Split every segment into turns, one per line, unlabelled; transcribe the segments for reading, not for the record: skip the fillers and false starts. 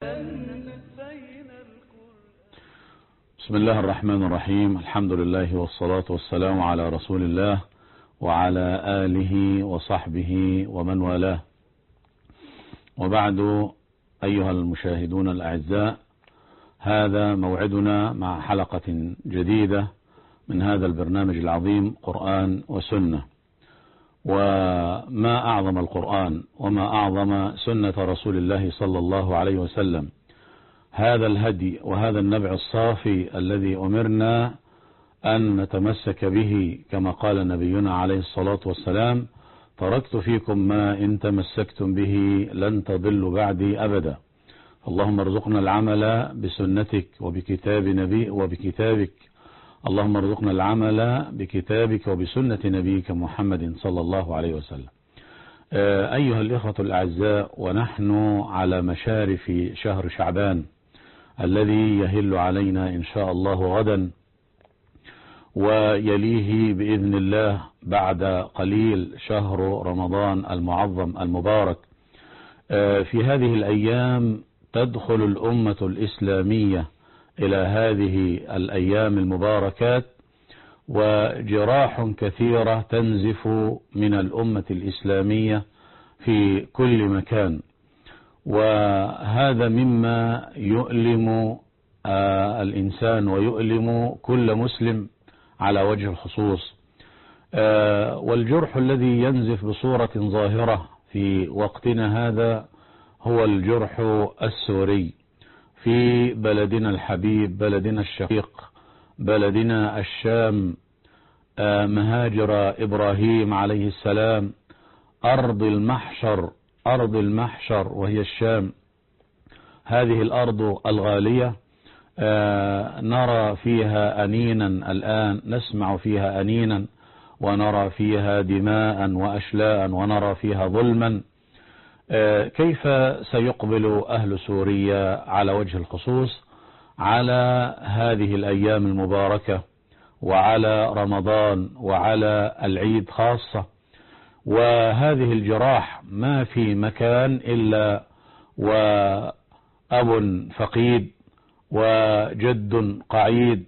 بسم الله الرحمن الرحيم. الحمد لله والصلاة والسلام على رسول الله وعلى آله وصحبه ومن والاه، وبعد. أيها المشاهدون الأعزاء، هذا موعدنا مع حلقة جديدة من هذا البرنامج العظيم قرآن وسنة. وما أعظم القرآن وما أعظم سنة رسول الله صلى الله عليه وسلم، هذا الهدي وهذا النبع الصافي الذي أمرنا أن نتمسك به، كما قال نبينا عليه الصلاة والسلام: تركت فيكم ما إن تمسكتم به لن تضلوا بعدي أبدا. اللهم ارزقنا العمل بسنتك وبكتابك. اللهم ارزقنا العمل بكتابك وبسنة نبيك محمد صلى الله عليه وسلم. أيها الإخوة الأعزاء، ونحن على مشارف شهر شعبان الذي يهل علينا إن شاء الله غدا، ويليه بإذن الله بعد قليل شهر رمضان المعظم المبارك. في هذه الأيام تدخل الأمة الإسلامية إلى هذه الأيام المباركات، وجراح كثيرة تنزف من الأمة الإسلامية في كل مكان، وهذا مما يؤلم الإنسان ويؤلم كل مسلم على وجه الخصوص. والجرح الذي ينزف بصورة ظاهرة في وقتنا هذا هو الجرح السوري في بلدنا الحبيب، بلدنا الشقيق، بلدنا الشام، مهاجر إبراهيم عليه السلام، أرض المحشر وهي الشام. هذه الأرض الغالية نرى فيها أنينا الآن، نسمع فيها أنينا، ونرى فيها دماء وأشلاء، ونرى فيها ظلما. كيف سيقبل أهل سوريا على وجه الخصوص على هذه الأيام المباركة، وعلى رمضان، وعلى العيد خاصة؟ وهذه الجراح ما في مكان إلا وأب فقيد، وجد قعيد،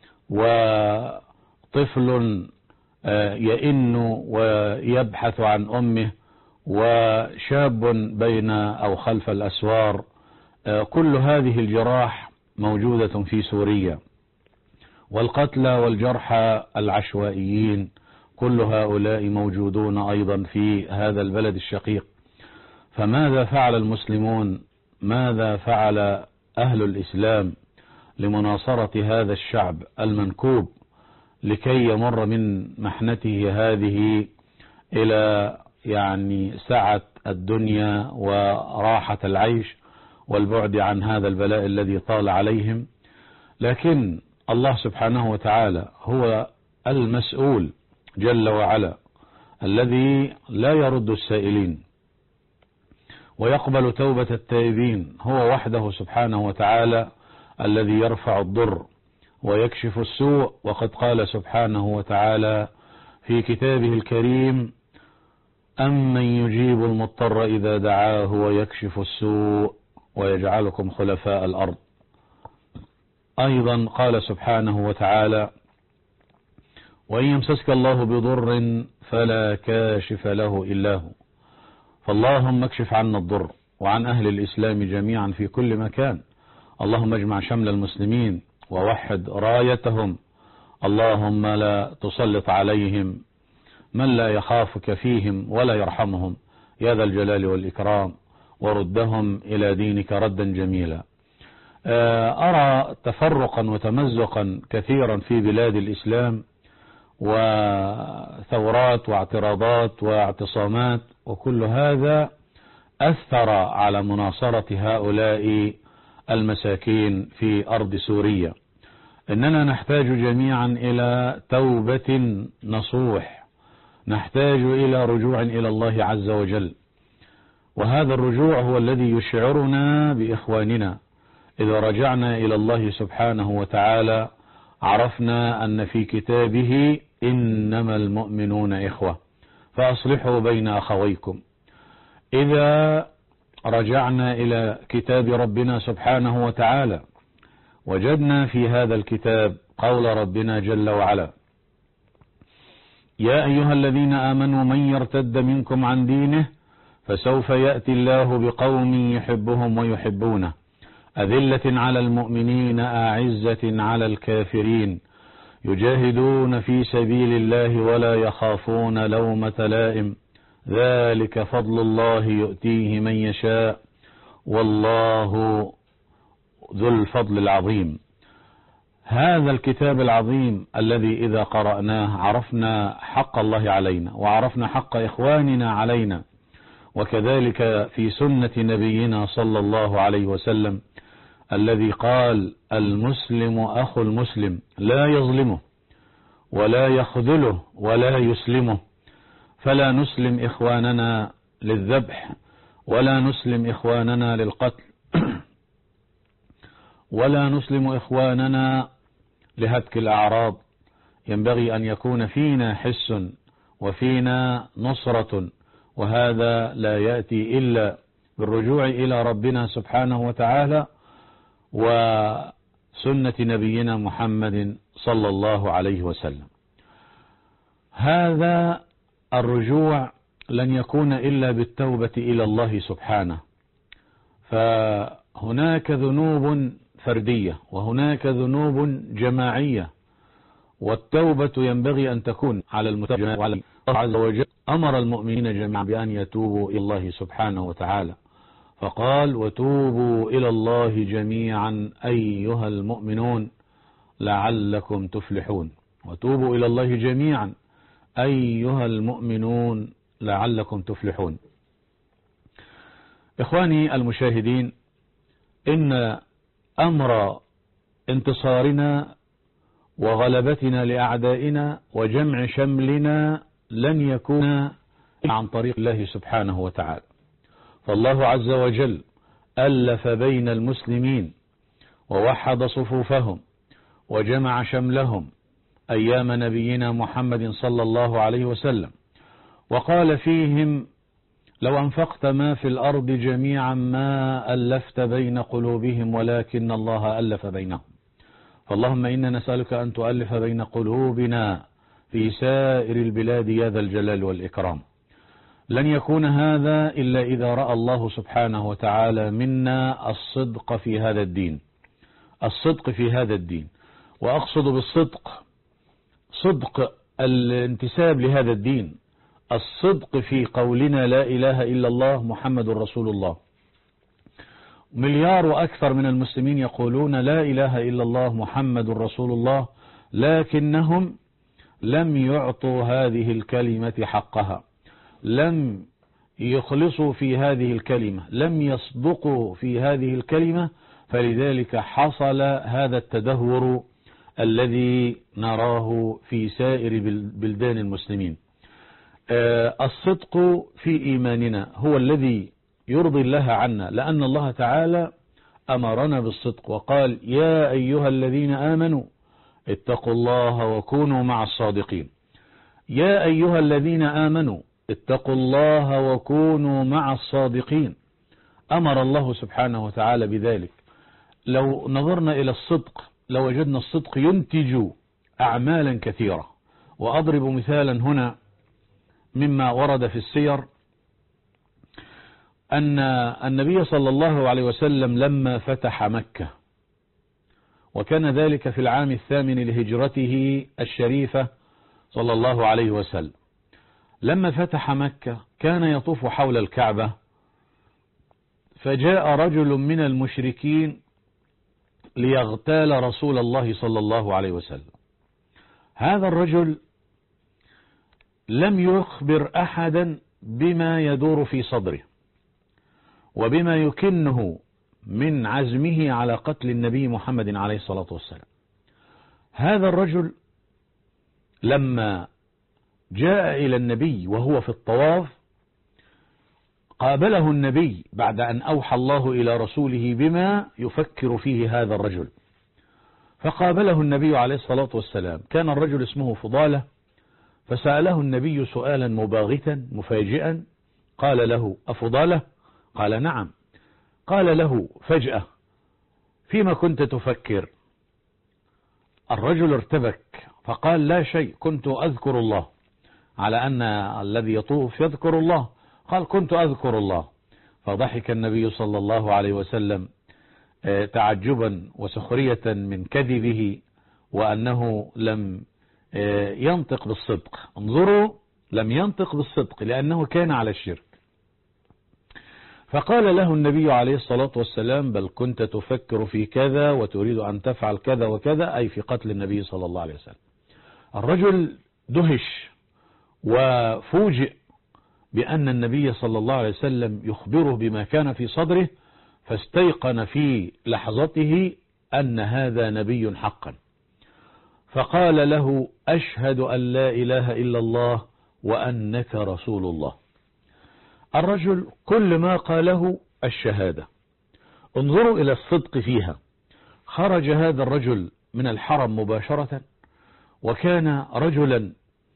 وطفل يئن ويبحث عن أمه، وشاب بين أو خلف الأسوار. كل هذه الجراح موجودة في سوريا، والقتلى والجرحى العشوائيين كل هؤلاء موجودون أيضا في هذا البلد الشقيق. فماذا فعل المسلمون؟ ماذا فعل أهل الإسلام لمناصرة هذا الشعب المنكوب لكي يمر من محنته هذه إلى سعة الدنيا وراحة العيش والبعد عن هذا البلاء الذي طال عليهم؟ لكن الله سبحانه وتعالى هو المسؤول جل وعلا، الذي لا يرد السائلين ويقبل توبة التائبين. هو وحده سبحانه وتعالى الذي يرفع الضر ويكشف السوء. وقد قال سبحانه وتعالى في كتابه الكريم: أمن يجيب المضطر إذا دعاه ويكشف السوء ويجعلكم خلفاء الأرض. أيضا قال سبحانه وتعالى: وإن يمسسك الله بضر فلا كاشف له إلا هو. فاللهم اكشف عنا الضر وعن أهل الإسلام جميعا في كل مكان. اللهم اجمع شمل المسلمين ووحد رايتهم. اللهم لا تسلط عليهم من لا يخافك فيهم ولا يرحمهم يا ذا الجلال والإكرام، وردهم إلى دينك ردا جميلا. أرى تفرقا وتمزقا كثيرا في بلاد الإسلام، وثورات واعتراضات واعتصامات، وكل هذا أثر على مناصرة هؤلاء المساكين في أرض سوريا. إننا نحتاج جميعا إلى توبة نصوح، نحتاج إلى رجوع إلى الله عز وجل، وهذا الرجوع هو الذي يشعرنا بإخواننا. إذا رجعنا إلى الله سبحانه وتعالى عرفنا أن في كتابه إنما المؤمنون إخوة فأصلحوا بين أخويكم. إذا رجعنا إلى كتاب ربنا سبحانه وتعالى، وجدنا في هذا الكتاب قول ربنا جل وعلا: يا أيها الذين آمنوا من يرتد منكم عن دينه فسوف يأتي الله بقوم يحبهم ويحبونه أذلة على المؤمنين أعزة على الكافرين يجاهدون في سبيل الله ولا يخافون لومة لائم ذلك فضل الله يؤتيه من يشاء والله ذو الفضل العظيم. هذا الكتاب العظيم الذي إذا قرأناه عرفنا حق الله علينا وعرفنا حق إخواننا علينا، وكذلك في سنة نبينا صلى الله عليه وسلم الذي قال: المسلم أخو المسلم لا يظلمه ولا يخذله ولا يسلمه، فلا نسلم إخواننا للذبح ولا نسلم إخواننا للقتل ولا نسلم إخواننا لهتك الأعراض. ينبغي أن يكون فينا حس وفينا نصرة، وهذا لا يأتي إلا بالرجوع إلى ربنا سبحانه وتعالى وسنة نبينا محمد صلى الله عليه وسلم. هذا الرجوع لن يكون إلا بالتوبة إلى الله سبحانه، فهناك ذنوب فردية وهناك ذنوب جماعية، والتوبة ينبغي أن تكون على المتابعين، وعلى الله عز وجل أمر المؤمنين جميعا بأن يتوبوا إلى الله سبحانه وتعالى، فقال: وتوبوا إلى الله جميعا أيها المؤمنون لعلكم تفلحون. وتوبوا إلى الله جميعا أيها المؤمنون لعلكم تفلحون. إخواني المشاهدين، إن أمر انتصارنا وغلبتنا لأعدائنا وجمع شملنا لن يكون عن طريق الله سبحانه وتعالى، فالله عز وجل ألف بين المسلمين ووحد صفوفهم وجمع شملهم أيام نبينا محمد صلى الله عليه وسلم، وقال فيهم: لو أنفقت ما في الأرض جميعا ما ألفت بين قلوبهم ولكن الله ألف بينهم. فاللهم إنا نسألك أن تؤلف بين قلوبنا في سائر البلاد يا ذا الجلال والإكرام. لن يكون هذا إلا إذا رأى الله سبحانه وتعالى منا الصدق في هذا الدين، الصدق في هذا الدين، وأقصد بالصدق صدق الانتساب لهذا الدين، الصدق في قولنا لا إله إلا الله محمد رسول الله. مليار وأكثر من المسلمين يقولون لا إله إلا الله محمد رسول الله، لكنهم لم يعطوا هذه الكلمة حقها، لم يخلصوا في هذه الكلمة، لم يصدقوا في هذه الكلمة، فلذلك حصل هذا التدهور الذي نراه في سائر بلدان المسلمين. الصدق في إيماننا هو الذي يرضي الله عنا، لأن الله تعالى أمرنا بالصدق وقال: يا أيها الذين آمنوا اتقوا الله وكونوا مع الصادقين. يا أيها الذين آمنوا اتقوا الله وكونوا مع الصادقين، أمر الله سبحانه وتعالى بذلك. لو نظرنا إلى الصدق لوجدنا الصدق ينتج أعمالا كثيرة. وأضرب مثالا هنا مما ورد في السير، أن النبي صلى الله عليه وسلم لما فتح مكة، وكان ذلك في العام 8 لهجرته الشريفة صلى الله عليه وسلم، لما فتح مكة كان يطوف حول الكعبة، فجاء رجل من المشركين ليغتال رسول الله صلى الله عليه وسلم. هذا الرجل لم يخبر أحدا بما يدور في صدره وبما يكنه من عزمه على قتل النبي محمد عليه الصلاة والسلام. هذا الرجل لما جاء إلى النبي وهو في الطواف، قابله النبي بعد أن أوحى الله إلى رسوله بما يفكر فيه هذا الرجل، فقابله النبي عليه الصلاة والسلام. كان الرجل اسمه فضالة، فسأله النبي سؤالا مباغتا مفاجئا، قال له: أفضالة؟ قال نعم. قال له فجأة فيما كنت تفكر؟ الرجل ارتبك فقال لا شيء، كنت أذكر الله، على أن الذي يطوف يذكر الله. قال كنت أذكر الله. فضحك النبي صلى الله عليه وسلم تعجبا وسخرية من كذبه وأنه لم ينطق بالصدق. انظروا، لم ينطق بالصدق لأنه كان على الشرك. فقال له النبي عليه الصلاة والسلام بل كنت تفكر في كذا وتريد أن تفعل كذا وكذا، أي في قتل النبي صلى الله عليه وسلم. الرجل دهش وفوجئ بأن النبي صلى الله عليه وسلم يخبره بما كان في صدره، فاستيقن في لحظته أن هذا نبي حقا. فقال له أشهد أن لا إله إلا الله وأنك رسول الله. الرجل كل ما قاله الشهادة. انظروا إلى الصدق فيها. خرج هذا الرجل من الحرم مباشرة، وكان رجلا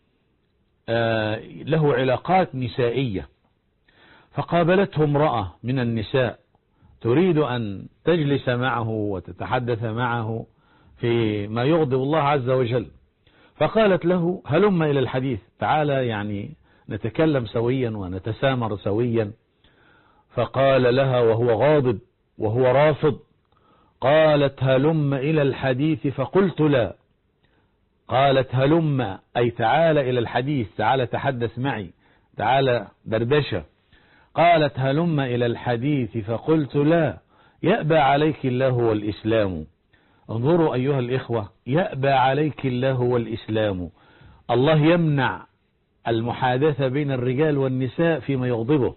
له علاقات نسائية، فقابلته امرأة من النساء تريد أن تجلس معه وتتحدث معه في ما يغضب الله عز وجل. فقالت له هلم إلى الحديث، تعالى يعني نتكلم سويا ونتسامر سويا. فقال لها وهو غاضب وهو رافض، قالت هلم إلى الحديث فقلت لا. قالت هلم أي تعال إلى الحديث، تعال تحدث معي، تعال دردشة. قالت هلم إلى الحديث فقلت لا، يأبى عليك الله والإسلام. انظروا أيها الإخوة، يأبى عليك الله والإسلام. الله يمنع المحادثة بين الرجال والنساء فيما يغضبه.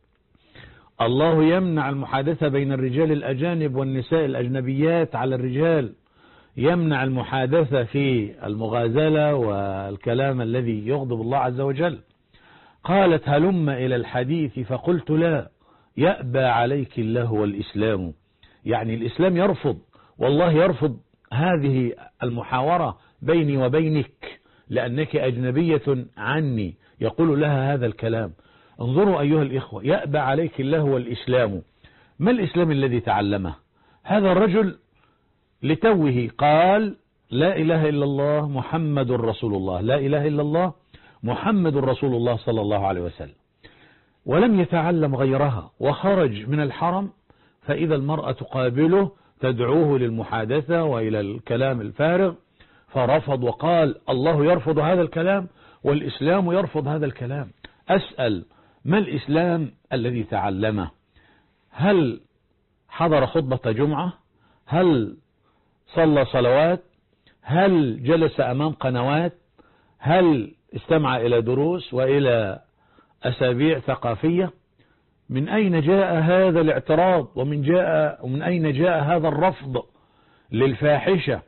الله يمنع المحادثة بين الرجال الأجانب والنساء الأجنبيات على الرجال، يمنع المحادثة في المغازلة والكلام الذي يغضب الله عز وجل. قالت هلم إلى الحديث فقلت لا، يأبى عليك الله والإسلام. يعني الإسلام يرفض، والله يرفض هذه المحاورة بيني وبينك لأنك أجنبية عني، يقول لها هذا الكلام. انظروا أيها الإخوة، يأبى عليك الله والإسلام. ما الإسلام الذي تعلمه هذا الرجل؟ لتوه قال لا إله إلا الله محمد رسول الله، لا إله إلا الله محمد رسول الله صلى الله عليه وسلم، ولم يتعلم غيرها. وخرج من الحرم فإذا المرأة تقابله تدعوه للمحادثة وإلى الكلام الفارغ، فرفض وقال الله يرفض هذا الكلام والإسلام يرفض هذا الكلام. أسأل ما الإسلام الذي تعلمه؟ هل حضر خطبة جمعة؟ هل صلى صلوات؟ هل جلس أمام قنوات؟ هل استمع إلى دروس وإلى أسابيع ثقافية؟ من أين جاء هذا الاعتراض؟ ومن أين جاء هذا الرفض للفاحشة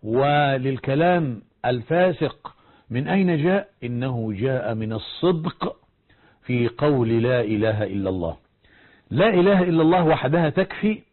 وللكلام الفاسق؟ من أين جاء؟ إنه جاء من الصدق في قول لا إله إلا الله. لا إله إلا الله وحدها تكفي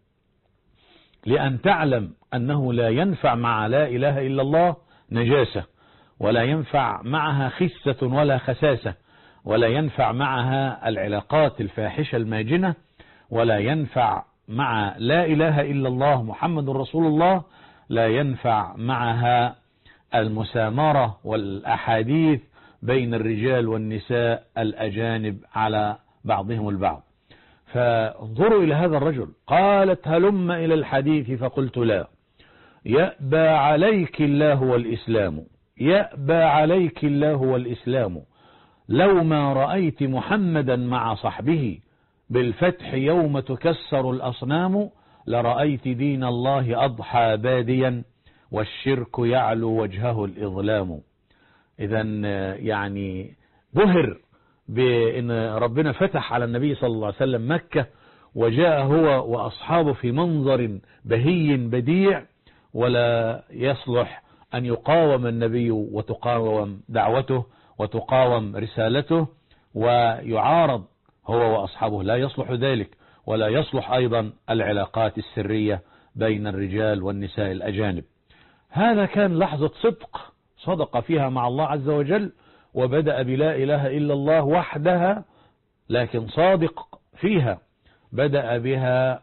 لأن تعلم أنه لا ينفع مع لا إله إلا الله نجاسة، ولا ينفع معها خسة ولا خساسة، ولا ينفع معها العلاقات الفاحشة الماجنة، ولا ينفع مع لا إله إلا الله محمد رسول الله، لا ينفع معها المسامرة والأحاديث بين الرجال والنساء الأجانب على بعضهم البعض. فانظروا إلى هذا الرجل. قالت هلم إلى الحديث فقلت لا، يأبى عليك الله والإسلام، يأبى عليك الله والإسلام. لو ما رأيت محمدا مع صحبه بالفتح يوم تكسر الأصنام، لرأيت دين الله أضحى باديا والشرك يعلو وجهه الإظلام. إذن يعني بهر بأن ربنا فتح على النبي صلى الله عليه وسلم مكة، وجاء هو وأصحابه في منظر بهي بديع، ولا يصلح أن يقاوم النبي وتقاوم دعوته وتقاوم رسالته ويعارض هو وأصحابه، لا يصلح ذلك. ولا يصلح أيضا العلاقات السرية بين الرجال والنساء الأجانب. هذا كان لحظة صدق صدق فيها مع الله عز وجل، وبدأ بلا إله إلا الله وحدها، لكن صادق فيها، بدأ بها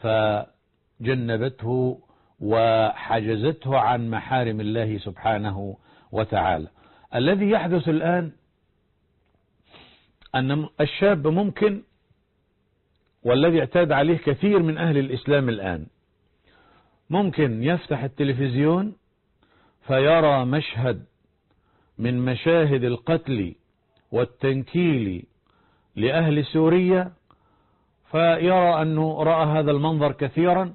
فجنبته وحجزته عن محارم الله سبحانه وتعالى. الذي يحدث الآن أن الشاب ممكن، والذي اعتاد عليه كثير من أهل الإسلام الآن، ممكن يفتح التلفزيون فيرى مشهد من مشاهد القتل والتنكيل لأهل سوريا، فيرى أنه رأى هذا المنظر كثيرا،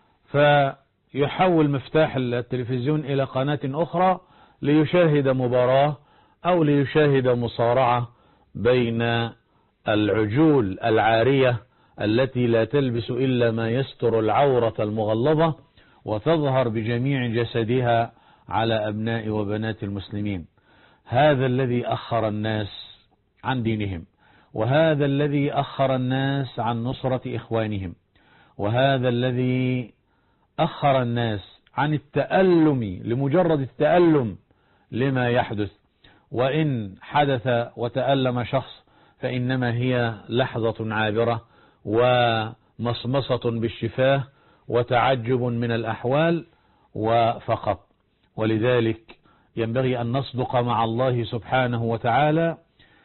فيحول مفتاح التلفزيون إلى قناة أخرى ليشاهد مباراة أو ليشاهد مصارعة بين العجول العارية التي لا تلبس إلا ما يستر العورة المغلظة وتظهر بجميع جسدها على أبناء وبنات المسلمين. هذا الذي أخر الناس عن دينهم، وهذا الذي أخر الناس عن نصرة إخوانهم، وهذا الذي أخر الناس عن التألم لمجرد التألم لما يحدث. وإن حدث وتألم شخص فإنما هي لحظة عابرة ومصمصة بالشفاه وتعجب من الأحوال وفقط. ولذلك ينبغي أن نصدق مع الله سبحانه وتعالى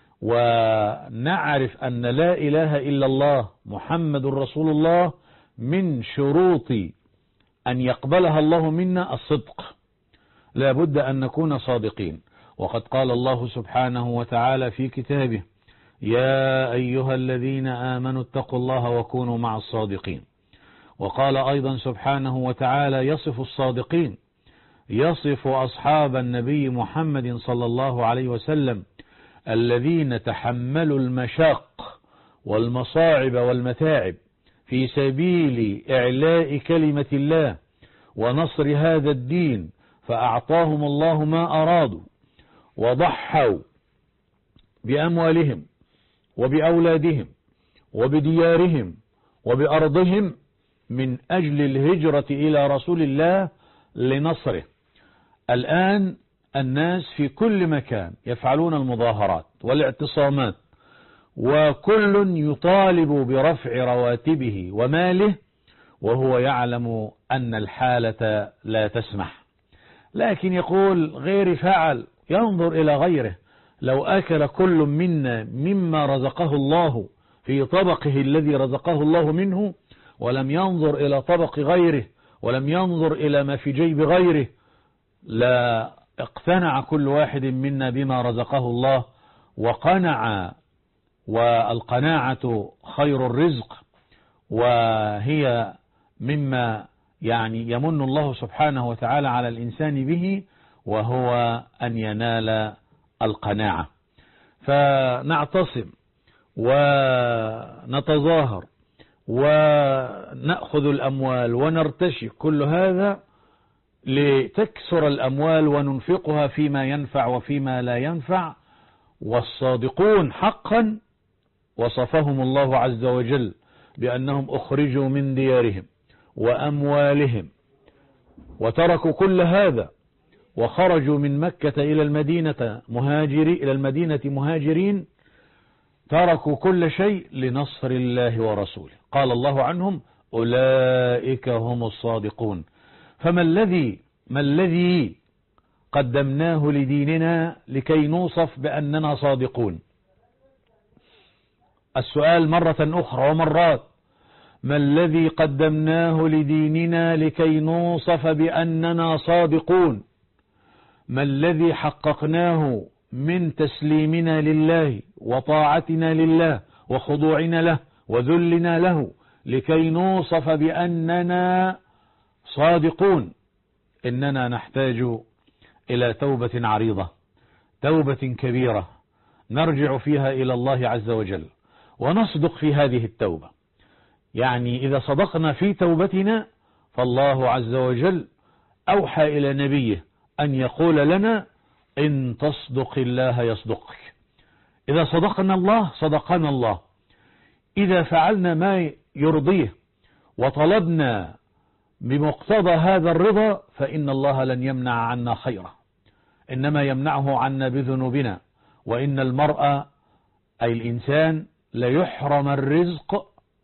ونعرف أن لا إله إلا الله محمد رسول الله من شروط أن يقبلها الله منا الصدق. لا بد أن نكون صادقين. وقد قال الله سبحانه وتعالى في كتابه: يا أيها الذين آمنوا اتقوا الله وكونوا مع الصادقين. وقال أيضا سبحانه وتعالى يصف الصادقين، يصف أصحاب النبي محمد صلى الله عليه وسلم الذين تحملوا المشاق والمصاعب والمتاعب في سبيل إعلاء كلمة الله ونصر هذا الدين، فأعطاهم الله ما أرادوا، وضحوا بأموالهم وبأولادهم وبديارهم وبأرضهم من أجل الهجرة إلى رسول الله لنصره. الآن الناس في كل مكان يفعلون المظاهرات والاعتصامات، وكل يطالب برفع رواتبه وماله وهو يعلم أن الحالة لا تسمح، لكن يقول غيري فعل، ينظر إلى غيره. لو أكل كل منا مما رزقه الله في طبقه الذي رزقه الله منه، ولم ينظر إلى طبق غيره، ولم ينظر إلى ما في جيب غيره، لا اقتنع كل واحد منا بما رزقه الله وقنع. والقناعة خير الرزق، وهي مما يمن الله سبحانه وتعالى على الإنسان به، وهو أن ينال القناعة. فنعتصم ونتظاهر ونأخذ الأموال ونرتشي، كل هذا لتكسر الأموال وننفقها فيما ينفع وفيما لا ينفع. والصادقون حقا وصفهم الله عز وجل بأنهم أخرجوا من ديارهم وأموالهم وتركوا كل هذا وخرجوا من مكة إلى المدينة مهاجرين، تركوا كل شيء لنصر الله ورسوله. قال الله عنهم: أولئك هم الصادقون. فما الذي قدمناه لديننا لكي نوصف بأننا صادقون؟ السؤال مرة أخرى ومرات: ما الذي قدمناه لديننا لكي نوصف بأننا صادقون؟ ما الذي حققناه من تسليمنا لله وطاعتنا لله وخضوعنا له وذلنا له لكي نوصف بأننا صادقون؟ إننا نحتاج إلى توبة عريضة، توبة كبيرة نرجع فيها إلى الله عز وجل ونصدق في هذه التوبة. إذا صدقنا في توبتنا فالله عز وجل أوحى إلى نبيه أن يقول لنا: إن تصدق الله يصدقك. إذا صدقنا الله صدقنا الله. إذا فعلنا ما يرضيه وطلبنا بمقتضى هذا الرضا فإن الله لن يمنع عنا خيرا، إنما يمنعه عنا بذنوبنا. وإن المرء أي الإنسان ليحرم الرزق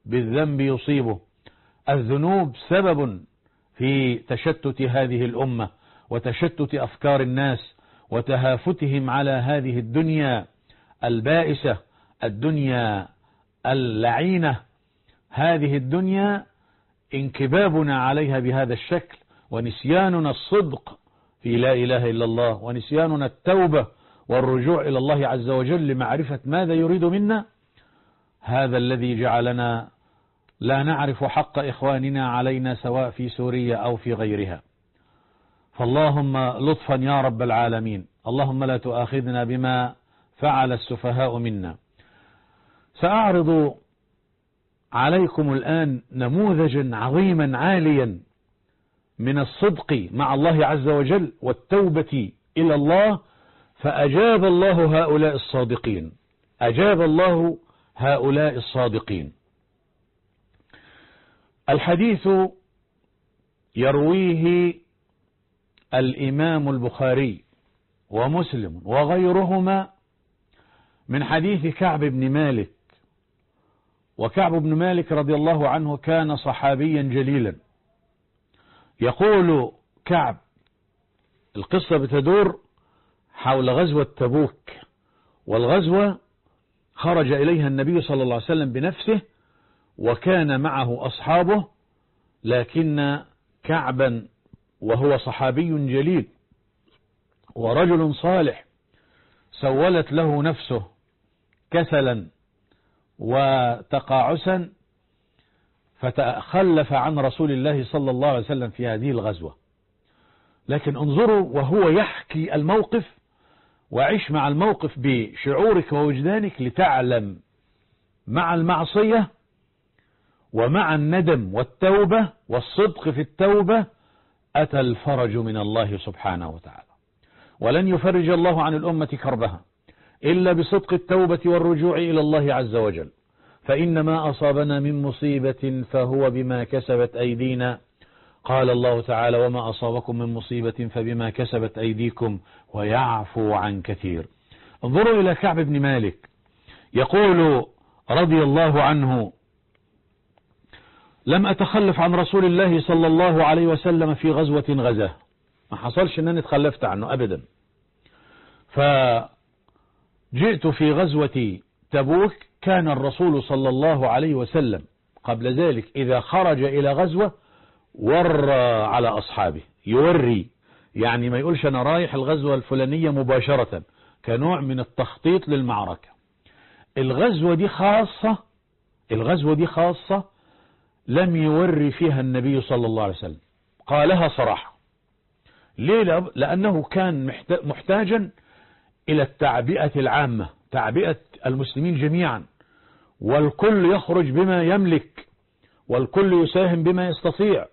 بالذنب يصيبه. الذنوب سبب في تشتت هذه الأمة وتشتت أفكار الناس وتهافتهم على هذه الدنيا البائسة، الدنيا اللعينة. هذه الدنيا انكبابنا عليها بهذا الشكل، ونسياننا الصدق في لا إله إلا الله، ونسياننا التوبة والرجوع إلى الله عز وجل لمعرفة ماذا يريد منا، هذا الذي جعلنا لا نعرف حق إخواننا علينا سواء في سوريا أو في غيرها. فاللهم لطفا يا رب العالمين، اللهم لا تؤاخذنا بما فعل السفهاء منا. سأعرض عليكم الآن نموذجا عظيما عاليا من الصدق مع الله عز وجل والتوبة إلى الله، فأجاب الله هؤلاء الصادقين، أجاب الله هؤلاء الصادقين. الحديث يرويه الإمام البخاري ومسلم وغيرهما من حديث كعب بن مالك. وكعب بن مالك رضي الله عنه كان صحابيا جليلا. يقول كعب: القصة بتدور حول غزوة تبوك، والغزوة خرج إليها النبي صلى الله عليه وسلم بنفسه وكان معه أصحابه، لكن كعبا وهو صحابي جليل ورجل صالح سولت له نفسه كسلا وتقاعسا فتخلف عن رسول الله صلى الله عليه وسلم في هذه الغزوة. لكن انظروا وهو يحكي الموقف، وعيش مع الموقف بشعورك ووجدانك لتعلم مع المعصية ومع الندم والتوبة والصدق في التوبة أتى الفرج من الله سبحانه وتعالى. ولن يفرج الله عن الأمة كربها إلا بصدق التوبة والرجوع إلى الله عز وجل، فإن ما أصابنا من مصيبة فهو بما كسبت أيدينا. قال الله تعالى: وما أصابكم من مصيبة فبما كسبت أيديكم ويعفو عن كثير. انظروا إلى كعب بن مالك يقول رضي الله عنه: لم أتخلف عن رسول الله صلى الله عليه وسلم في غزوة غزاه، ما حصلش أنني اتخلفت عنه أبدا. فجئت في غزوة تبوك، كان الرسول صلى الله عليه وسلم قبل ذلك إذا خرج إلى غزوة ور على أصحابه، يوري يعني ما يقولش أنا رايح الغزوة الفلانية مباشرة، كنوع من التخطيط للمعركة. الغزوة دي خاصة لم يوري فيها النبي صلى الله عليه وسلم، قالها صراحة. ليه؟ لأنه كان محتاجا إلى التعبئة العامة، تعبئة المسلمين جميعا، والكل يخرج بما يملك والكل يساهم بما يستطيع.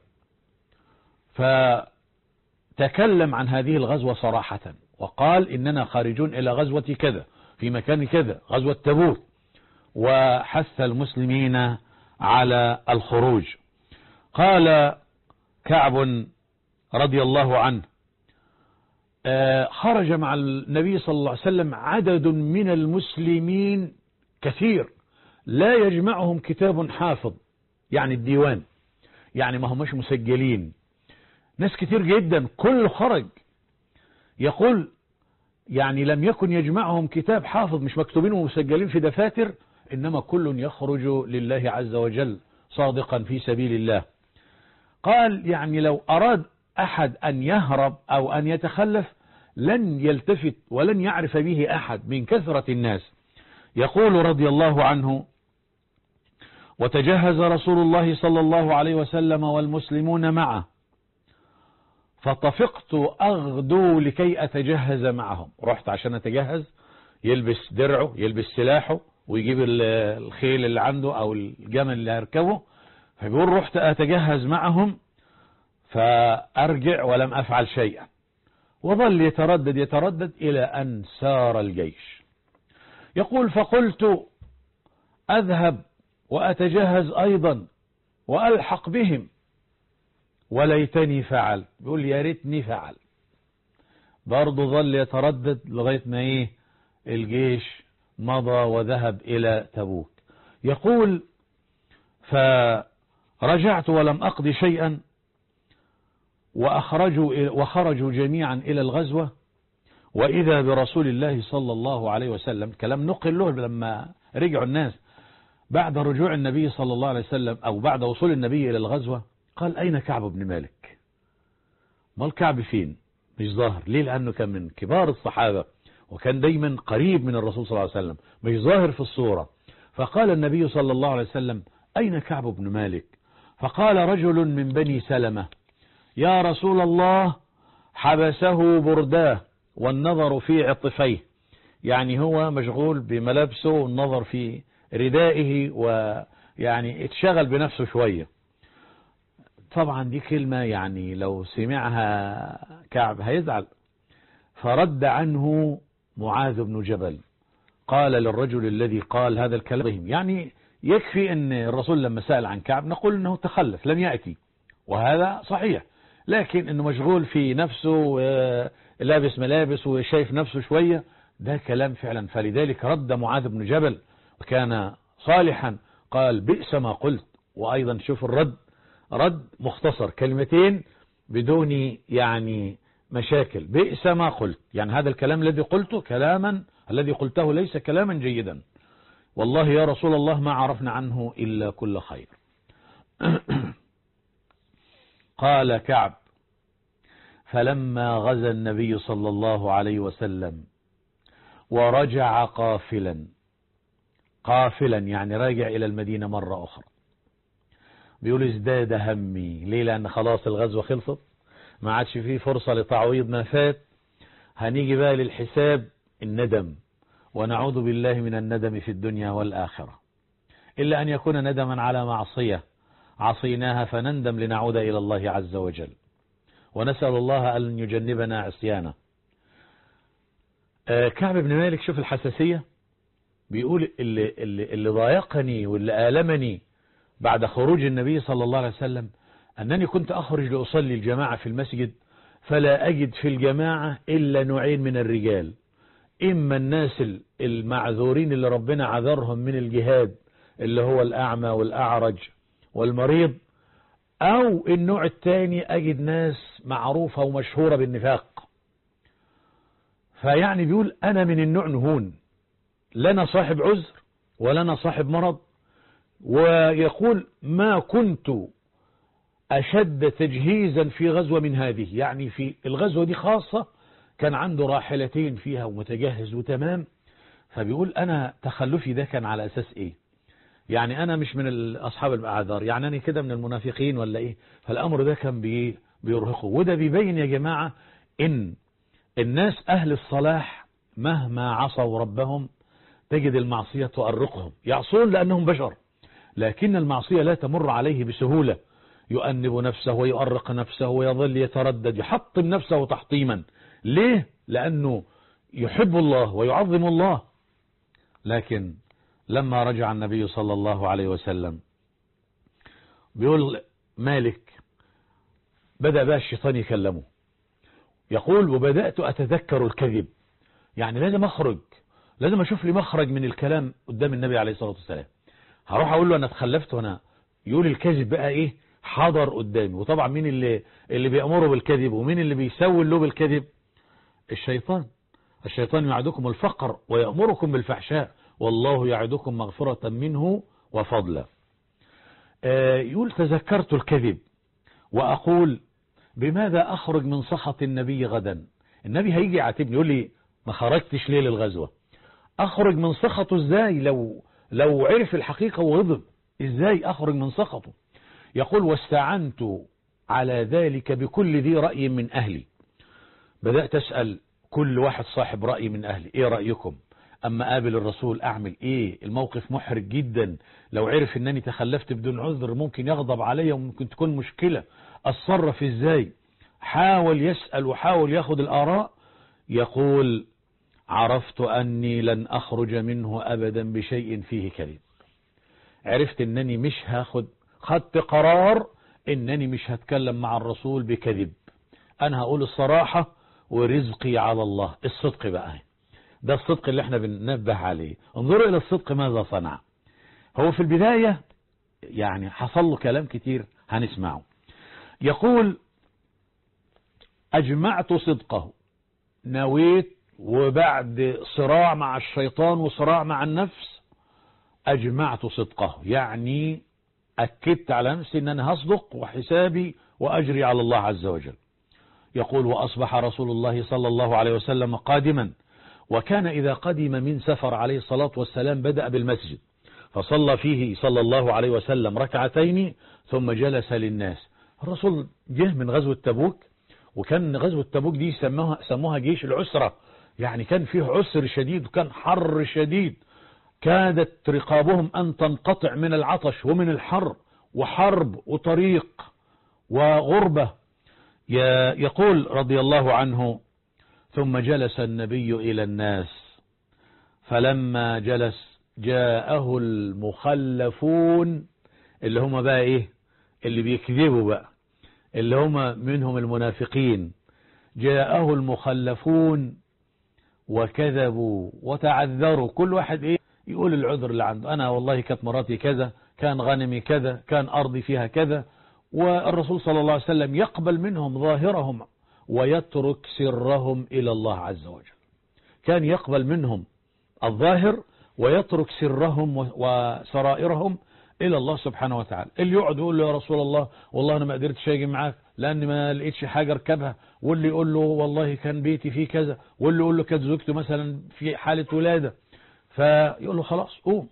فتكلم عن هذه الغزوة صراحة وقال: إننا خارجون إلى غزوة كذا في مكان كذا، غزوة تبوك، وحث المسلمين على الخروج. قال كعب رضي الله عنه: خرج مع النبي صلى الله عليه وسلم عدد من المسلمين كثير لا يجمعهم كتاب حافظ، يعني الديوان، يعني ما همش مسجلين، ناس كتير جدا كل خرج. يقول يعني لم يكن يجمعهم كتاب حافظ، مش مكتوبين ومسجلين في دفاتر، إنما كل يخرج لله عز وجل صادقا في سبيل الله. قال يعني لو أراد أحد أن يهرب أو أن يتخلف لن يلتفت ولن يعرف به أحد من كثرة الناس. يقول رضي الله عنه: وتجهز رسول الله صلى الله عليه وسلم والمسلمون معه، فطفقت أغدو لكي أتجهز معهم. رحت عشان أتجهز، يلبس درعه يلبس سلاحه ويجيب الخيل اللي عنده أو الجمل اللي هيركبه، فبيقول رحت أتجهز معهم فأرجع ولم أفعل شيئا، وظل يتردد إلى أن سار الجيش. يقول فقلت أذهب وأتجهز أيضا وألحق بهم، وليتني فعل. بيقول يا ريتني فعل. برضه ظل يتردد لغاية ما الجيش مضى وذهب إلى تبوك. يقول فرجعت ولم أقض شيئا، وخرجوا جميعا إلى الغزوة، وإذا برسول الله صلى الله عليه وسلم. كلام نقل له لما رجعوا الناس بعد رجوع النبي صلى الله عليه وسلم أو بعد وصول النبي إلى الغزوة، قال أين كعب بن مالك؟ ما الكعب فين؟ مش ظاهر. ليه؟ لأنه كان من كبار الصحابة وكان دايما قريب من الرسول صلى الله عليه وسلم، مش ظاهر في الصورة. فقال النبي صلى الله عليه وسلم أين كعب بن مالك؟ فقال رجل من بني سلمة يا رسول الله حبسه برداه والنظر في عطفيه، يعني هو مشغول بملابسه والنظر في ردائه، ويعني اتشغل بنفسه شوية. طبعا دي كلمة يعني لو سمعها كعب هيزعل. فرد عنه معاذ بن جبل قال للرجل الذي قال هذا الكلام، يعني يكفي ان الرسول لما سأل عن كعب نقول انه تخلف لم يأتي، وهذا صحيح، لكن انه مشغول في نفسه لابس ملابس وشايف نفسه شوية، ده كلام فعلا. فلذلك رد معاذ بن جبل وكان صالحا، قال بئس ما قلت. وأيضا شوف الرد، رد مختصر كلمتين بدون يعني مشاكل. بئس ما قلت، يعني هذا الكلام الذي قلته كلاما الذي قلته ليس كلاما جيدا، والله يا رسول الله ما عرفنا عنه إلا كل خير. قال كعب فلما غزا النبي صلى الله عليه وسلم ورجع قافلا يعني راجع إلى المدينة مرة أخرى، بيقول ازداد همي. ليه؟ لأن خلاص الغزوة خلصت، ما عادش فيه فرصة لتعويض ما فات، هنيجي بقى للحساب الندم، ونعوذ بالله من الندم في الدنيا والآخرة، إلا أن يكون ندما على معصية عصيناها فنندم لنعود إلى الله عز وجل، ونسأل الله أن يجنبنا عصيانه. كعب بن مالك شوف الحساسية، بيقول اللي ضايقني واللي آلمني بعد خروج النبي صلى الله عليه وسلم أنني كنت أخرج لأصلي الجماعة في المسجد فلا أجد في الجماعة إلا نوعين من الرجال، إما الناس المعذورين اللي ربنا عذرهم من الجهاد اللي هو الأعمى والأعرج والمريض، أو النوع الثاني أجد ناس معروفة ومشهورة بالنفاق. فيعني بيقول أنا من النوع نهون، لنا صاحب عذر ولنا صاحب مرض. ويقول ما كنت أشد تجهيزا في غزوة من هذه، يعني في الغزوة دي خاصة كان عنده راحلتين فيها ومتجهز وتمام. فبيقول أنا تخلفي ده كان على أساس إيه؟ يعني أنا مش من أصحاب الأعذار، يعني أنا كده من المنافقين ولا إيه؟ فالأمر ده كان بيرهقه. وده بيبين يا جماعة إن الناس أهل الصلاح مهما عصوا ربهم تجد المعصية تؤرقهم، يعصون لأنهم بشر، لكن المعصية لا تمر عليه بسهولة، يؤنب نفسه ويؤرق نفسه ويظل يتردد يحطم نفسه تحطيما. ليه؟ لأنه يحب الله ويعظم الله. لكن لما رجع النبي صلى الله عليه وسلم بيقول مالك بدأ بقى الشيطان يكلمه، يقول وبدأت أتذكر الكذب، يعني لازم أخرج، لازم أشوف لي مخرج من الكلام قدام النبي عليه الصلاة والسلام. هروح أقول له أنا اتخلفت، وأنا يقول الكذب بقى إيه حاضر قدامي. وطبعا مين اللي بيأمره بالكذب ومين اللي بيسوي له بالكذب؟ الشيطان يعدكم الفقر ويأمركم بالفحشاء والله يعدكم مغفرة منه وفضلا. يقول تذكرت الكذب وأقول بماذا أخرج من سخط النبي غدا؟ النبي هيجي يعاتبني يقول لي ما خرجتش ليه للغزوة، أخرج من سخطه إزاي؟ لو عرف الحقيقة وغضب إزاي أخرج من سخطه؟ يقول واستعنت على ذلك بكل ذي رأي من أهلي، بدأت أسأل كل واحد صاحب رأي من أهلي إيه رأيكم؟ أما قابل الرسول أعمل إيه؟ الموقف محرج جدا، لو عرف أنني تخلفت بدون عذر ممكن يغضب علي وممكن تكون مشكلة، أتصرف إزاي؟ حاول يسأل وحاول ياخد الآراء. يقول عرفت أني لن أخرج منه أبدا بشيء فيه كذب، عرفت أنني مش خدت قرار أنني مش هتكلم مع الرسول بكذب، أنا هقول الصراحة ورزقي على الله. الصدق بقى ده الصدق اللي احنا بننبه عليه. انظروا إلى الصدق ماذا صنع. هو في البداية يعني حصل له كلام كتير هنسمعه. يقول أجمعت صدقه، نويت وبعد صراع مع الشيطان وصراع مع النفس أجمعت صدقه، يعني أكدت على نفسي أن أنا هصدق وحسابي وأجري على الله عز وجل. يقول وأصبح رسول الله صلى الله عليه وسلم قادما، وكان إذا قدم من سفر عليه الصلاة والسلام بدأ بالمسجد فصلى فيه صلى الله عليه وسلم ركعتين ثم جلس للناس. الرسول جه من غزوة تبوك، وكان غزوة تبوك دي سموها جيش العسرة، يعني كان فيه عسر شديد وكان حر شديد، كادت رقابهم أن تنقطع من العطش ومن الحر، وحرب وطريق وغربة. يقول رضي الله عنه ثم جلس النبي إلى الناس فلما جلس جاءه المخلفون، اللي هم بقى ايه، اللي بيكذبوا بقى، اللي هم منهم المنافقين. جاءه المخلفون وكذبوا وتعذروا، كل واحد ايه يقول العذر اللي عنده، انا والله كانت مراتي كذا، كان غنمي كذا، كان ارضي فيها كذا. والرسول صلى الله عليه وسلم يقبل منهم ظاهرهم ويترك سرهم إلى الله عز وجل. كان يقبل منهم الظاهر ويترك سرهم وسرائرهم إلى الله سبحانه وتعالى. اللي يقعد يقول له يا رسول الله والله أنا ما قدرتش أجي معاك لأن ما لقيتش حاجة أركبها، واللي يقول له والله كان بيتي فيه كذا، واللي يقول له كانت زوجته مثلا في حالة ولادة، فيقول له خلاص قوم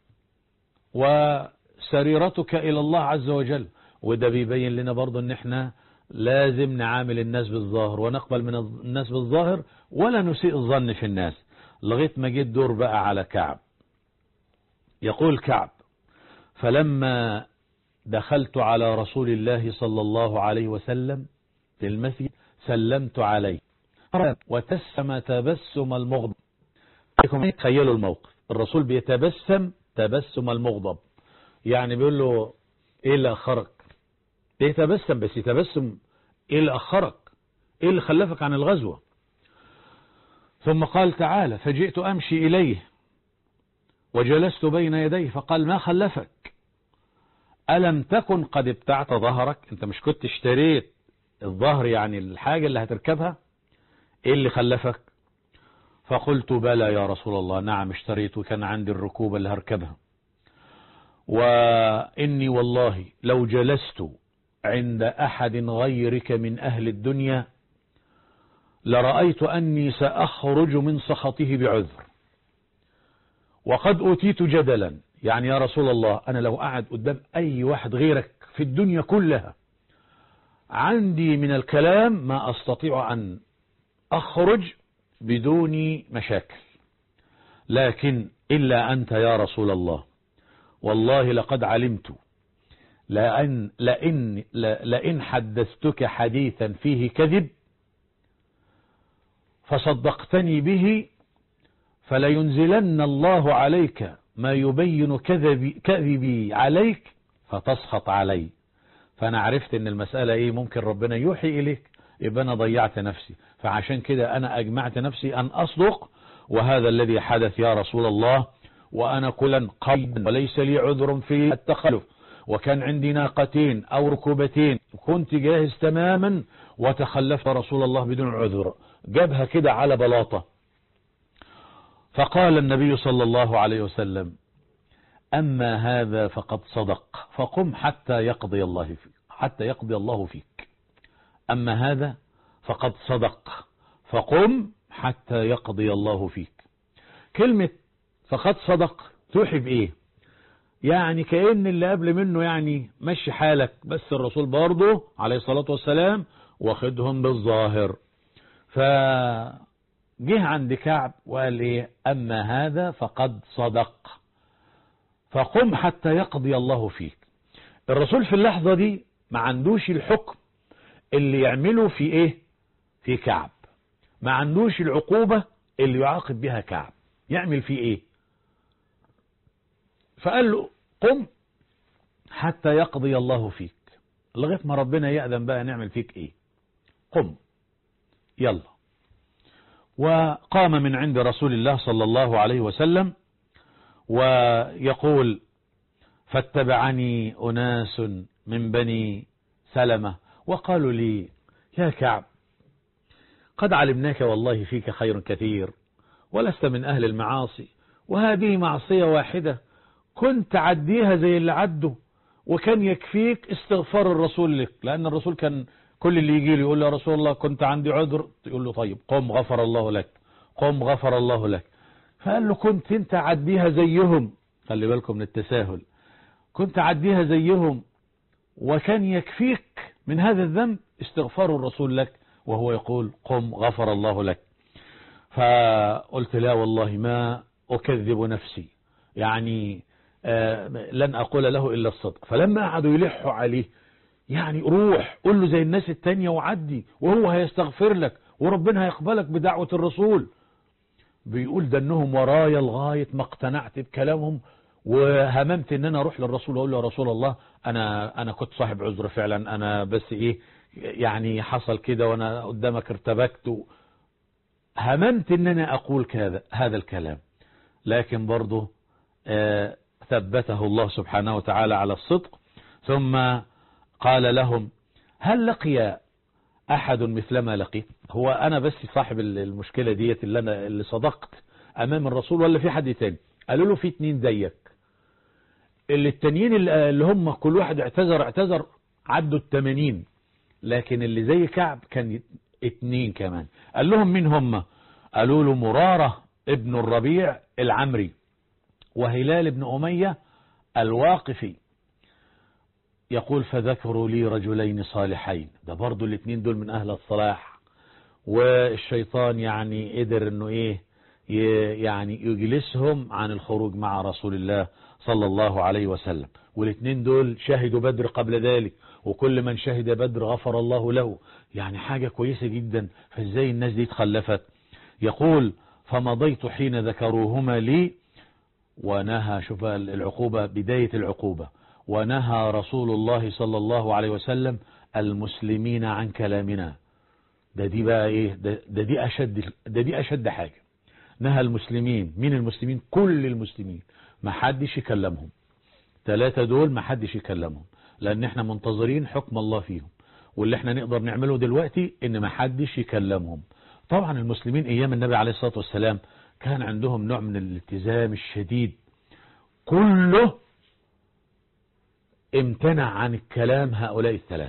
وسريرتك إلى الله عز وجل. وده بيبين لنا برضو ان احنا لازم نعامل الناس بالظاهر ونقبل من الناس بالظاهر ولا نسيء الظن في الناس. لغاية ما جيت دور بقى على كعب. يقول كعب فلما دخلت على رسول الله صلى الله عليه وسلم في المسجد سلمت عليه وتسم تبسم المغضب. تخيلوا الموقف، الرسول بيتبسم تبسم المغضب، يعني بيقول له ايه اللي اخرك؟ بيتبسم بس يتبسم ايه اللي اخرك؟ ايه اللي خلفك عن الغزوة؟ ثم قال تعالى فجئت امشي اليه وجلست بين يديه فقال ما خلفك؟ ألم تكن قد ابتعت ظهرك؟ انت مش كنت اشتريت الظهر يعني الحاجة اللي هتركبها؟ ايه اللي خلفك؟ فقلت بلى يا رسول الله، نعم اشتريت وكان عندي الركوبة اللي هركبها، وإني والله لو جلست عند أحد غيرك من أهل الدنيا لرأيت أني سأخرج من سخطه بعذر، وقد أوتيت جدلا، يعني يا رسول الله أنا لو قعد قدام أي واحد غيرك في الدنيا كلها عندي من الكلام ما أستطيع أن أخرج بدون مشاكل، لكن إلا أنت يا رسول الله والله لقد علمت لئن حدثتك حديثا فيه كذب فصدقتني به فلينزلن الله عليك ما يبين كذبي عليك فتسخط علي. فأنا عرفت ان المسألة ايه، ممكن ربنا يوحي إليك، يبقى أنا ضيعت نفسي، فعشان كده أنا أجمعت نفسي أن أصدق، وهذا الذي حدث يا رسول الله، وأنا كلا قيد وليس لي عذر في التخلف، وكان عندي ناقتين أو ركوبتين وكنت جاهز تماما وتخلفت رسول الله بدون عذر. جابها كده على بلاطة. فقال النبي صلى الله عليه وسلم أما هذا فقد صدق فقم حتى يقضي الله فيك. أما هذا فقد صدق فقم حتى يقضي الله فيك. كلمة فقد صدق توحي بإيه؟ يعني كأن اللي قبل منه يعني مشي حالك، بس الرسول برضه عليه الصلاة والسلام واخدهم بالظاهر. فجه عند كعب وقال ايه أما هذا فقد صدق فقم حتى يقضي الله فيك. الرسول في اللحظة دي ما عندوش الحكم اللي يعمله في ايه، في كعب، ما عندوش العقوبة اللي يعاقب بها كعب، يعمل فيه ايه؟ فقال له قم حتى يقضي الله فيك، لغاية ما ربنا يأذن بقى نعمل فيك ايه، قم يلا. وقام من عند رسول الله صلى الله عليه وسلم ويقول فاتبعني أناس من بني سلمة وقالوا لي يا كعب قد علمناك والله فيك خير كثير ولست من أهل المعاصي، وهذه معصية واحدة كنت عديها زي اللي عدوا، وكان يكفيك استغفار الرسول لك، لأن الرسول كان كل اللي يجي له يقول له يا رسول الله كنت عندي عذر، يقول له طيب قم غفر الله لك، قم غفر الله لك. فقال له كنت انت عديها زيهم، خلي بالكم من التساهل، كنت عديها زيهم وكان يكفيك من هذا الذنب استغفار الرسول لك وهو يقول قم غفر الله لك. فقلت لا والله ما أكذب نفسي، يعني لن أقول له إلا الصدق. فلما قعدوا يلحوا عليه يعني روح قل له زي الناس التانية وعدي وهو هيستغفر لك وربنا هيقبلك بدعوة الرسول، بيقول دنهم ورايا لغاية ما اقتنعت بكلامهم، وهممت ان انا اروح للرسول واقول له يا رسول الله انا كنت صاحب عذر فعلا، انا بس ايه يعني حصل كده وانا قدامك ارتبكت، هممت ان انا اقول هذا الكلام، لكن برضه ثبته الله سبحانه وتعالى على الصدق. ثم قال لهم هل لقي احد مثلما لقيت؟ هو انا بس صاحب المشكلة ديت اللي صدقت امام الرسول ولا في حد تاني؟ قالوا له في 2 زيك. التانيين اللي هم كل واحد اعتذر عدوا 80، لكن اللي زي كعب كان 2 كمان. قال لهم مين هم؟ قالوا له مرارة ابن الربيع العمري وهلال ابن أمية الواقفي. يقول فذكروا لي رجلين صالحين، ده برضو 2 دول من أهل الصلاح، والشيطان يعني قدر انه ايه يعني يجلسهم عن الخروج مع رسول الله صلى الله عليه وسلم. وال2 دول شهدوا بدر قبل ذلك، وكل من شهد بدر غفر الله له، يعني حاجة كويسة جدا. فازاي الناس دي اتخلفت؟ يقول فمضيت حين ذكروهما لي ونهى، شوف العقوبة بداية العقوبة، ونهى رسول الله صلى الله عليه وسلم المسلمين عن كلامنا. دي بقى ايه دي اشد حاجة. نهى المسلمين، مين المسلمين؟ كل المسلمين، ما حدش يكلمهم. 3 دول ما حدش يكلمهم، لان احنا منتظرين حكم الله فيهم، واللي احنا نقدر نعمله دلوقتي ان ما حدش يكلمهم. طبعا المسلمين ايام النبي عليه الصلاة والسلام كان عندهم نوع من الالتزام الشديد، كله امتنع عن الكلام هؤلاء ال3.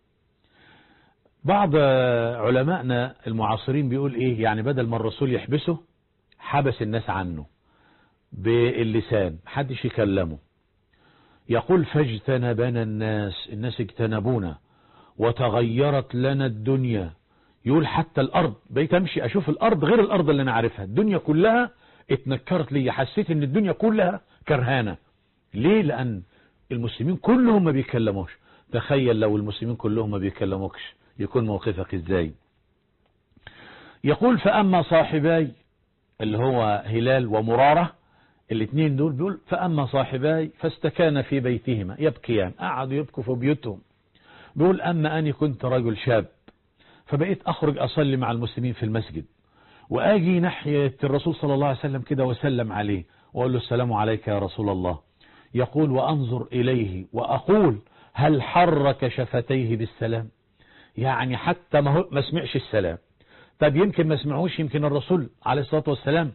بعض علمائنا المعاصرين بيقول ايه، يعني بدل ما الرسول يحبسه حبس الناس عنه باللسان، محدش يكلمه. يقول فاجتنبنا الناس اجتنبونا وتغيرت لنا الدنيا. يقول حتى الارض بقيت امشي اشوف الارض غير الارض اللي انا عارفها، الدنيا كلها اتنكرت لي، حسيت ان الدنيا كلها كرهانة. ليه؟ لان المسلمين كلهم ما بيكلموش. تخيل لو المسلمين كلهم ما بيكلموكش يكون موقفك ازاي؟ يقول فاما صاحباي اللي هو هلال ومرارة، 2 دول، بيقول فاما صاحباي فاستكان في بيتهما يبكيان، قعدوا يبكوا في بيوتهم. بيقول اما اني كنت رجل شاب فبقيت اخرج اصلي مع المسلمين في المسجد، واجي ناحية الرسول صلى الله عليه وسلم كده وسلم عليه واقول له السلام عليك يا رسول الله. يقول وانظر اليه واقول هل حرك شفتيه بالسلام؟ يعني حتى ما سمعش السلام. طب يمكن ما سمعوش، يمكن الرسول عليه الصلاة والسلام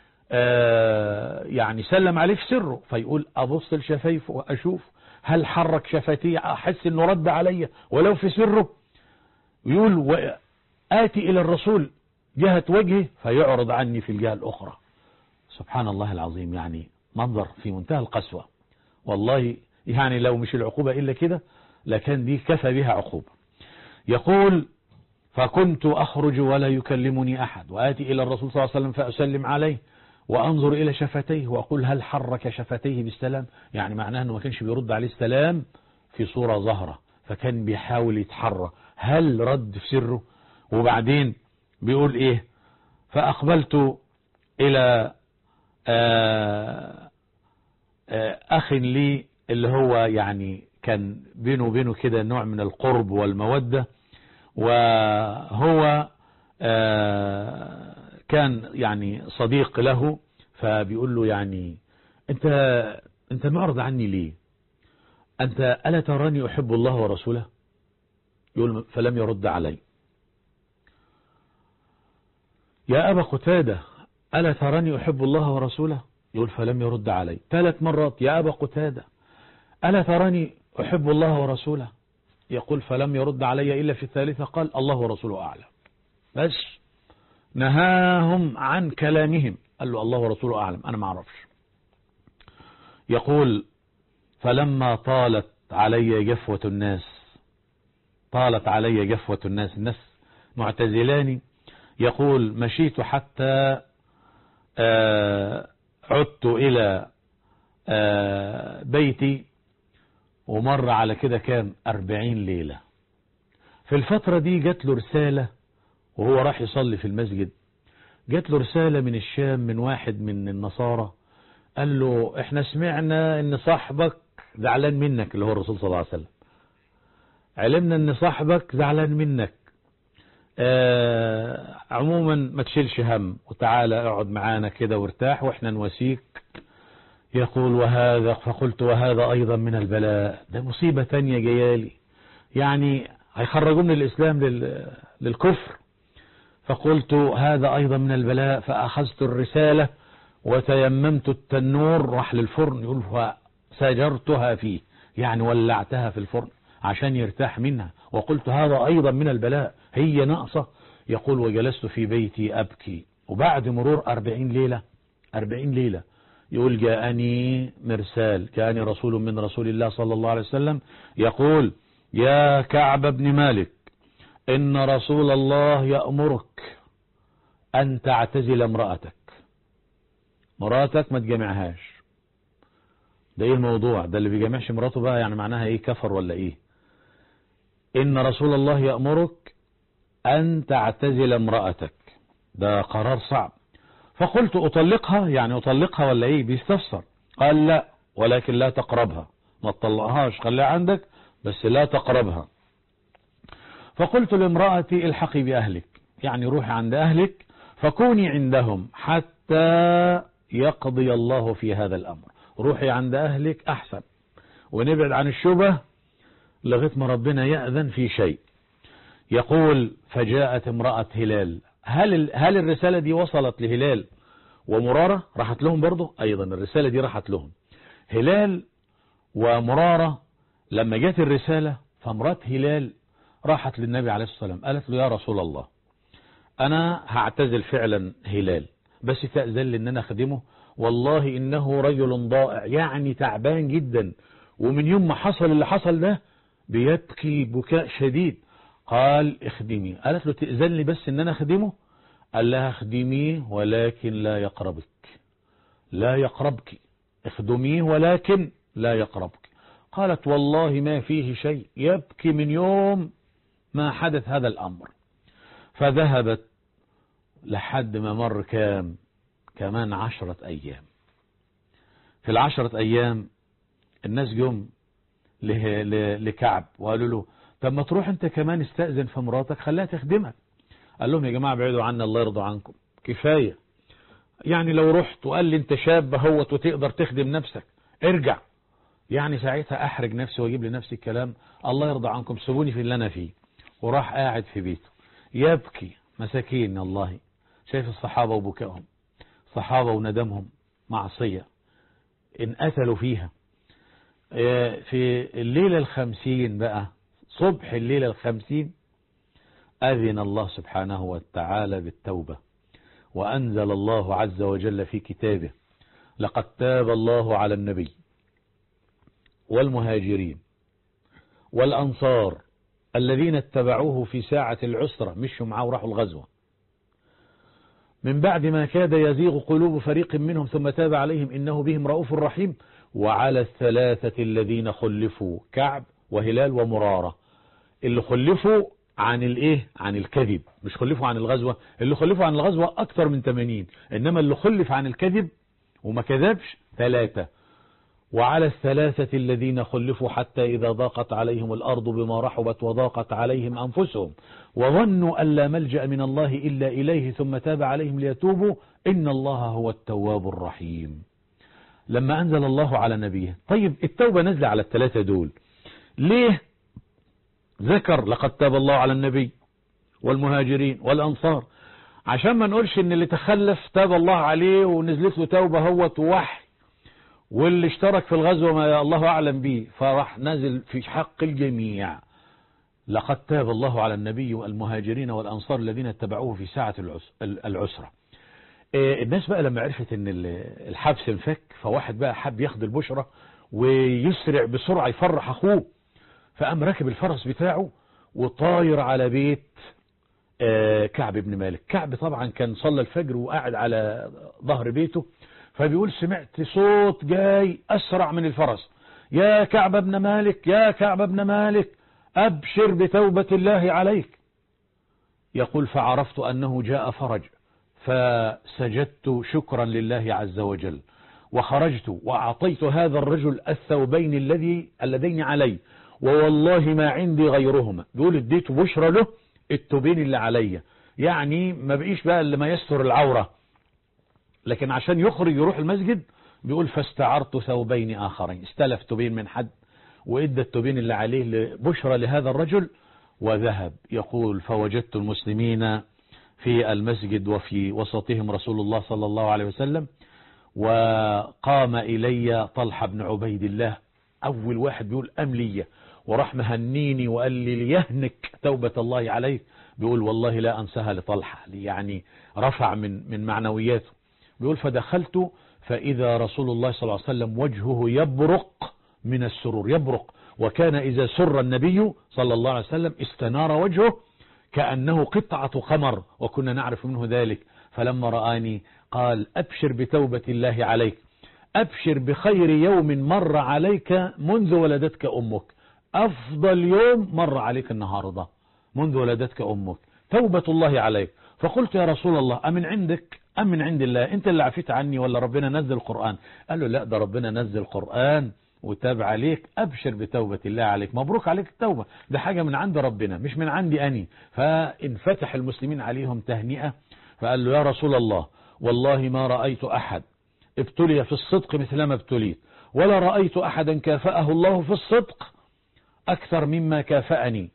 يعني سلم عليه في سره، فيقول ابص لشفايفه واشوف هل حرك شفتيه، احس انه رد علي ولو في سره. يقول وآتي الى الرسول جهة وجهه فيعرض عني في الجهة الاخرى. سبحان الله العظيم، يعني منظر في منتهى القسوة والله. يعني لو مش العقوبة الا كده لكان دي كفى بها عقوبة. يقول فكنت أخرج ولا يكلمني أحد، وآتي إلى الرسول صلى الله عليه وسلم فأسلم عليه وأنظر إلى شفتيه وأقول هل حرك شفتيه بالسلام؟ يعني معناه أنه ما كانش بيرد عليه السلام في صورة ظاهرة، فكان بيحاول يتحرى هل رد في سره. وبعدين بيقول إيه فأقبلت إلى أخ لي اللي هو يعني كان بينه وبينه كده نوع من القرب والمودة، وهو كان يعني صديق له. فبيقول له يعني انت معرض عني ليه؟ أنت ألا تراني أحب الله ورسوله؟ يقول فلم يرد علي. يا أبا قتادة ألا تراني أحب الله ورسوله؟ يقول فلم يرد علي. 3 مرات يا أبا قتادة ألا تراني أحب الله ورسوله؟ يقول فلم يرد علي إلا في الثالثة قال الله ورسوله أعلم. بس نهاهم عن كلامهم، قال له الله ورسوله أعلم، أنا ما أعرفش. يقول فلما طالت علي جفوة الناس معتزلاني، يقول مشيت حتى عدت إلى بيتي، ومر على كده كام 40 ليلة. في الفترة دي جات له رسالة وهو راح يصلي في المسجد، جات له رسالة من الشام من واحد من النصارى، قال له احنا سمعنا ان صاحبك زعلان منك، اللي هو الرسول صلى الله عليه وسلم، علمنا ان صاحبك زعلان منك، عموما ما تشيلش هم وتعالى اقعد معانا كده وارتاح واحنا نواسيك. يقول فقلت وهذا ايضا من البلاء، ده مصيبة تانية جيالي، يعني هيخرجوا من الاسلام للكفر. فقلت هذا ايضا من البلاء، فاخذت الرسالة وتيممت التنور، راح للفرن، يقول فسجرتها فيه، يعني ولعتها في الفرن عشان يرتاح منها، وقلت هذا أيضا من البلاء، هي ناقصة. يقول وجلست في بيتي أبكي، وبعد مرور 40 ليلة يقول جاءني رسول من رسول الله صلى الله عليه وسلم يقول يا كعب بن مالك إن رسول الله يأمرك أن تعتزل مراتك ما تجمعهاش. ده ايه الموضوع ده؟ اللي بيجمعش مراته بقى يعني معناها ايه، كفر ولا ايه؟ ان رسول الله يأمرك ان تعتزل امرأتك، ده قرار صعب. فقلت اطلقها، يعني اطلقها ولا ايه؟ بيستفسر. قال لا ولكن لا تقربها، ما تطلقهاش خليها عندك بس لا تقربها. فقلت لامرأتي الحقي بأهلك، يعني روحي عند أهلك فكوني عندهم حتى يقضي الله في هذا الأمر، روحي عند أهلك أحسن ونبعد عن الشبه لغاية ما ربنا يأذن في شيء. يقول فجاءت امرأة هلال. هل الرسالة دي وصلت لهلال ومرارة؟ راحت لهم برضو؟ أيضا الرسالة دي راحت لهم. هلال ومرارة لما جت الرسالة، فامرأة هلال راحت للنبي عليه الصلاة والسلام قالت له يا رسول الله أنا هعتزل فعلا هلال، بس تأذن لي ان انا اخدمه، والله انه رجل ضائع، يعني تعبان جدا، ومن يوم ما حصل اللي حصل ده بيبكي بكاء شديد. قال اخدمي. قالت له تأذن لي بس ان انا اخدمه؟ قال لها اخدميه ولكن لا يقربك، اخدميه ولكن لا يقربك. قالت والله ما فيه شيء، يبكي من يوم ما حدث هذا الامر. فذهبت لحد ما مر كمان 10 أيام. في 10 أيام الناس جم لكعب وقالوا له طب ما تروح انت كمان استأذن في مراتك خليها تخدمك. قال لهم يا جماعة بعيدوا عنا الله يرضى عنكم، كفاية، يعني لو رحت وقال لي انت شاب هوت وتقدر تخدم نفسك ارجع، يعني ساعتها احرج نفسي واجيب لنفسي الكلام، الله يرضى عنكم سيبوني في اللي انا فيه. وراح قاعد في بيته يبكي، مساكين الله. شايف الصحابة وبكائهم، صحابة وندمهم، معصية انقتلوا فيها. في الليلة 50 بقى، صبح الليلة 50 أذن الله سبحانه وتعالى بالتوبة، وأنزل الله عز وجل في كتابه لقد تاب الله على النبي والمهاجرين والأنصار الذين اتبعوه في ساعة العسرة، مشوا معاه وراحوا الغزوة، من بعد ما كاد يزيغ قلوب فريق منهم ثم تاب عليهم إنه بهم رؤوف رحيم، وعلى 3 الذين خلفوا، كعب وهلال ومرارة، اللي خلفوا عن الايه؟ عن الكذب، مش خلفوا عن الغزوة. اللي خلفوا عن الغزوة اكتر من 80، انما اللي خلف عن الكذب وما كذبش 3. وعلى 3 الذين خلفوا حتى إذا ضاقت عليهم الأرض بما رحبت وضاقت عليهم أنفسهم وظنوا أن لا ملجأ من الله إلا إليه ثم تاب عليهم ليتوبوا إن الله هو التواب الرحيم. لما أنزل الله على نبيه. طيب التوبة نزل على الثلاثة دول، ليه ذكر لقد تاب الله على النبي والمهاجرين والأنصار؟ عشان ما نقولش ان اللي تخلف تاب الله عليه ونزلت له توبة هو وحي، واللي اشترك في الغزوة ما الله أعلم به، فراح نازل في حق الجميع. لقد تاب الله على النبي والمهاجرين والأنصار الذين اتبعوه في ساعة العسرة. الناس بقى لما عرفت ان الحبس انفك، فواحد بقى حب ياخد البشرة ويسرع بسرعة يفرح أخوه، فقام راكب الفرس بتاعه وطاير على بيت كعب بن مالك. كعب طبعا كان صلى الفجر وقاعد على ظهر بيته، فبيقول سمعت صوت جاي أسرع من الفرس، يا كعب بن مالك يا كعب بن مالك أبشر بتوبة الله عليك. يقول فعرفت أنه جاء فرج، فسجدت شكرا لله عز وجل، وخرجت وأعطيت هذا الرجل الثوبين اللذين علي، ووالله ما عندي غيرهما. بيقول اديته بشرى له التوبين اللي عليا، يعني ما بقيش بقى اللي ما يستر العورة، لكن عشان يخرج يروح المسجد بيقول فاستعرت ثوبين آخرين، استلف توبين من حد وإدى التوبين اللي عليه بشرى لهذا الرجل وذهب. يقول فوجدت المسلمين في المسجد وفي وسطهم رسول الله صلى الله عليه وسلم، وقام إلي طلحة بن عبيد الله، أول واحد بيقول أملية، وراح مهنيني وقال لي ليهنك توبة الله عليك. بيقول والله لا أنساها لطلحة، يعني رفع من معنوياته. بيقول فدخلت فإذا رسول الله صلى الله عليه وسلم وجهه يبرق من السرور، يبرق، وكان إذا سر النبي صلى الله عليه وسلم استنار وجهه كأنه قطعة قمر، وكنا نعرف منه ذلك. فلما رآني قال أبشر بتوبة الله عليك، أبشر بخير يوم مر عليك منذ ولدتك أمك، أفضل يوم مر عليك النهاردة منذ ولدتك أمك، توبة الله عليك. فقلت يا رسول الله أمن عندك أم من عند الله؟ أنت اللي عفيت عني ولا ربنا نزل القرآن؟ قال له لا، ده ربنا نزل القرآن وتاب عليك، أبشر بتوبة الله عليك، مبروك عليك التوبة، ده حاجة من عند ربنا مش من عندي أني. فانفتح المسلمين عليهم تهنئة، فقال له يا رسول الله والله ما رأيت أحد ابتلي في الصدق مثلما ابتليت، ولا رأيت أحدا كافأه الله في الصدق أكثر مما كافأني،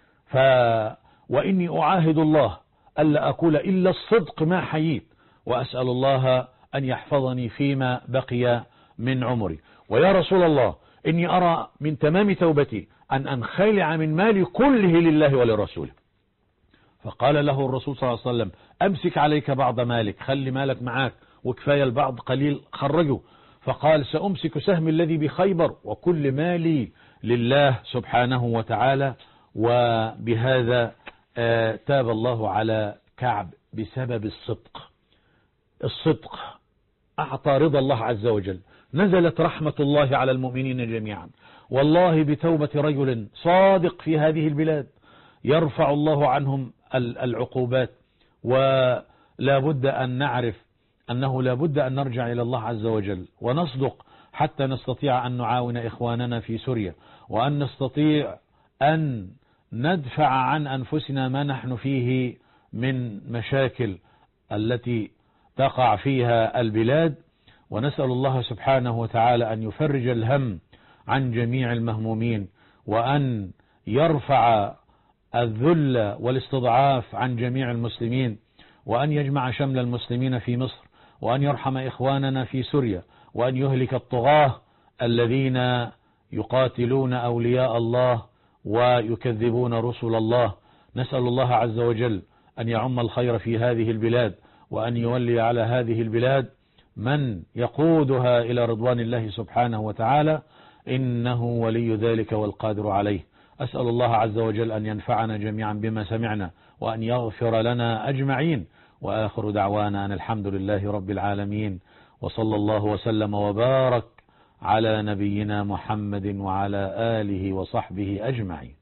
وإني أعاهد الله ألا أقول إلا الصدق ما حييت، وأسأل الله أن يحفظني فيما بقي من عمري. ويا رسول الله إني أرى من تمام توبتي أن أنخلع من مالي كله لله ولرسوله. فقال له الرسول صلى الله عليه وسلم أمسك عليك بعض مالك، خلي مالك معاك وكفاية البعض قليل خرجه. فقال سأمسك سهم الذي بخيبر وكل مالي لله سبحانه وتعالى. وبهذا تاب الله على كعب بسبب الصدق. الصدق أعطى رضا الله عز وجل، نزلت رحمة الله على المؤمنين جميعا. والله بتوبة رجل صادق في هذه البلاد يرفع الله عنهم العقوبات. ولا بد أن نعرف أنه لا بد أن نرجع إلى الله عز وجل ونصدق حتى نستطيع أن نعاون إخواننا في سوريا، وأن نستطيع أن ندفع عن أنفسنا ما نحن فيه من مشاكل التي تقع فيها البلاد. ونسأل الله سبحانه وتعالى أن يفرج الهم عن جميع المهمومين، وأن يرفع الذل والاستضعاف عن جميع المسلمين، وأن يجمع شمل المسلمين في مصر، وأن يرحم إخواننا في سوريا، وأن يهلك الطغاة الذين يقاتلون أولياء الله ويكذبون رسل الله. نسأل الله عز وجل أن يعم الخير في هذه البلاد، وأن يولي على هذه البلاد من يقودها إلى رضوان الله سبحانه وتعالى، إنه ولي ذلك والقادر عليه. أسأل الله عز وجل أن ينفعنا جميعا بما سمعنا، وأن يغفر لنا أجمعين. وآخر دعوانا أن الحمد لله رب العالمين، وصلى الله وسلم وبارك على نبينا محمد وعلى آله وصحبه أجمعين.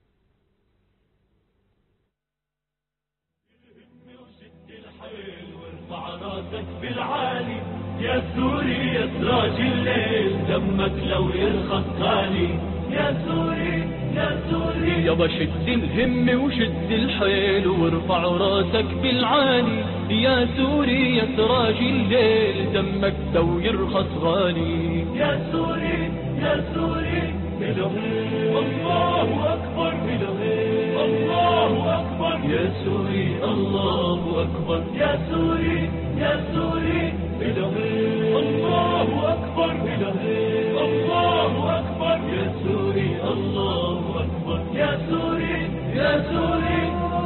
بالعالي يا سوري يا سراج الليل، دمك لو يرخص غالي، يا سوري يا سوري سوري
يابا شد الهم وشد الحيل وارفع راسك بالعالي، يا سوري يا سراج الليل دمك دو يرخص غالي.
يا سوري يا سوري إلهي الله أكبر إلهي الله أكبر
يا سوري الله أكبر
يا سوري يا سوري إلهي الله أكبر إلهي الله أكبر
يا سوري الله أكبر
يا سوري يا سوري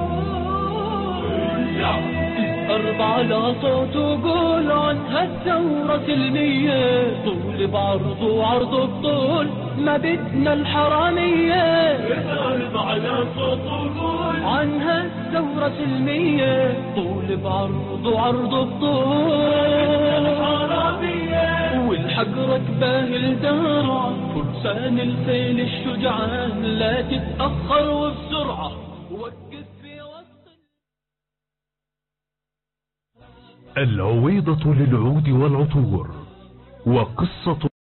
أربع على صوت وقول عن هالثورة سلمية، طول بعرض وعرض بطول ما بدنا الحرامية.
ارفع على صوت وقول
عن هالثورة سلمية، طول بعرض وعرض بطول
الحرامية.
والحق ركبه الدرع فرسان الخيل الشجعان، لا تتأخر وبسرعة وقف في وسط.
العويضة للعود والعطور وقصة